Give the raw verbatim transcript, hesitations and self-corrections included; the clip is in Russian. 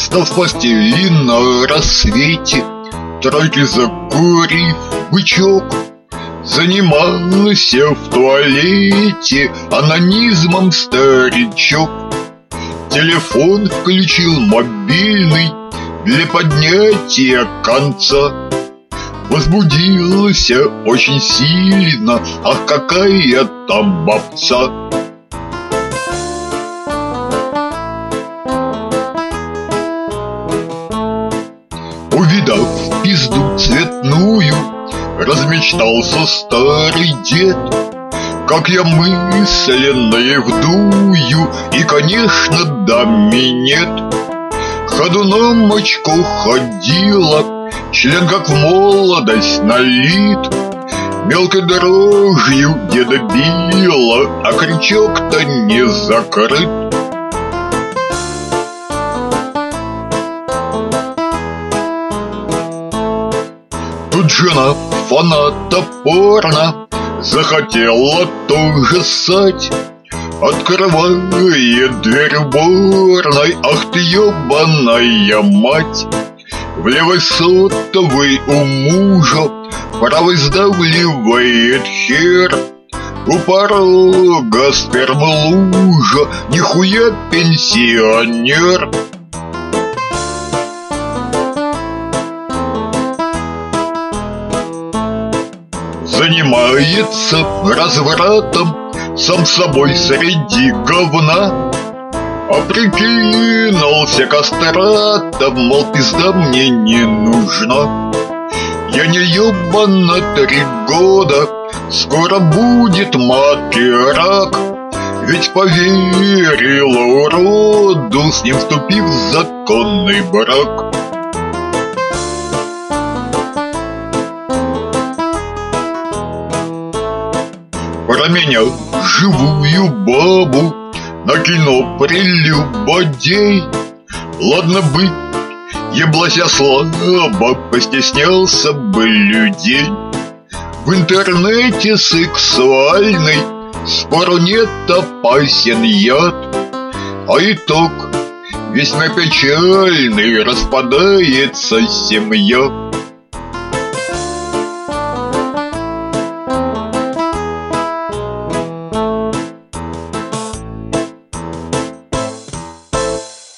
Встал с постели на рассвете, тройки закурив бычок, занимался в туалете анонизмом старичок. Телефон включил мобильный для поднятия конца. Возбудился очень сильно, ах, какая там бабца. Увидав пизду цветную, размечтался старый дед. Как я мысленно вдую, и, конечно, да минет. Ходуном очко ходила, член как в молодость налит. Мелкой дрожью деда била, а крючок-то не закрыт. Тут жена фаната порно захотела тоже ссать. Открывает дверь уборной, ах ты ёбаная мать. В левой сотовый у мужа, правой сдавливает хер. У порога сперма лужа, нихуя пенсионер. Занимается развратом сам собой среди говна. А прикинулся кастратом, мол, пизда мне не нужна. Я не ёбана три года, скоро будет матке рак. Ведь поверила уроду, с ним вступив в законный брак. Про меня, живую бабу, на кино прелюбодей. Ладно бы, еблась я слабо, постеснялся бы людей. В интернете сексуальный спору нет, опасен яд. А итог весьма печальный, распадается семья.